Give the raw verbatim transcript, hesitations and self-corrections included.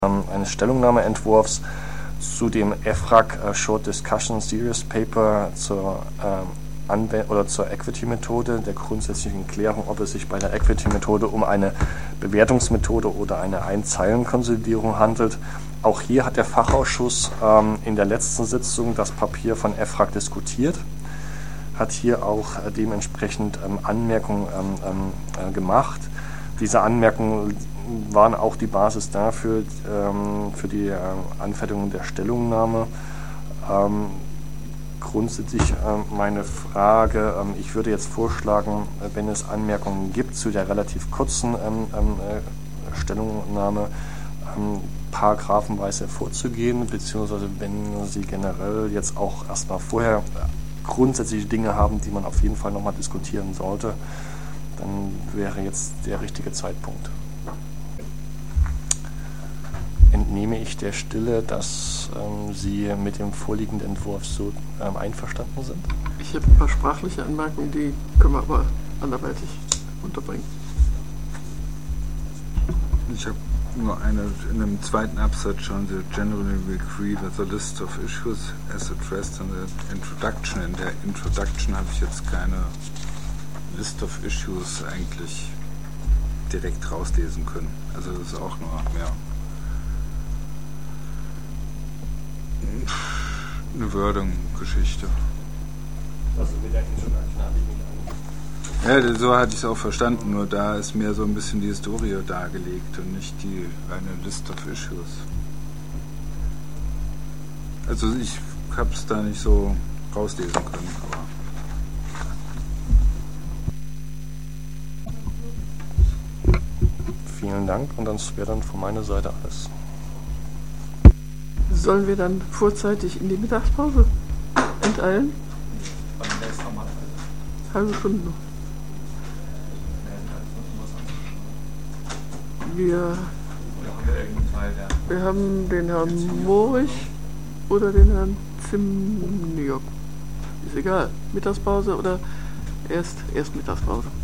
eines Stellungnahmeentwurfs zu dem E F R A G äh, Short Discussion Series Paper zur, äh, Anwend- oder zur Equity-Methode, der grundsätzlichen Klärung, ob es sich bei der Equity-Methode um eine Bewertungsmethode oder eine Einzeilenkonsolidierung handelt. Auch hier hat der Fachausschuss ähm, in der letzten Sitzung das Papier von E F R A G diskutiert, hat hier auch äh, dementsprechend ähm, Anmerkungen ähm, äh, gemacht. Diese Anmerkungen waren auch die Basis dafür, ähm, für die äh, Anfertigung der Stellungnahme. Ähm, grundsätzlich äh, meine Frage, ähm, ich würde jetzt vorschlagen, äh, wenn es Anmerkungen gibt zu der relativ kurzen ähm, äh, Stellungnahme, ähm, paragraphenweise vorzugehen, beziehungsweise wenn Sie generell jetzt auch erstmal vorher grundsätzliche Dinge haben, die man auf jeden Fall nochmal diskutieren sollte, dann wäre jetzt der richtige Zeitpunkt. Entnehme ich der Stille, dass ähm, Sie mit dem vorliegenden Entwurf so ähm, einverstanden sind? Ich habe ein paar sprachliche Anmerkungen, die können wir aber anderweitig unterbringen. Ich habe nur eine, in einem zweiten Absatz schon, the generally we agree that the list of issues as addressed in the introduction. In der Introduction habe ich jetzt keine List of issues eigentlich direkt rauslesen können. Also das ist auch nur mehr eine Wording-Geschichte. Also mit der Introduction habe ich mich Ja, so hatte ich es auch verstanden, nur da ist mehr so ein bisschen die Historie dargelegt und nicht die eine List of Issues. Also ich habe es da nicht so rauslesen können, aber Vielen Dank und das wäre dann von meiner Seite alles. Sollen wir dann vorzeitig in die Mittagspause enteilen? Halbe Stunde noch. Wir, wir haben den Herrn Morich oder den Herrn Zimniok. Ist egal. Mittagspause oder erst, erst Mittagspause.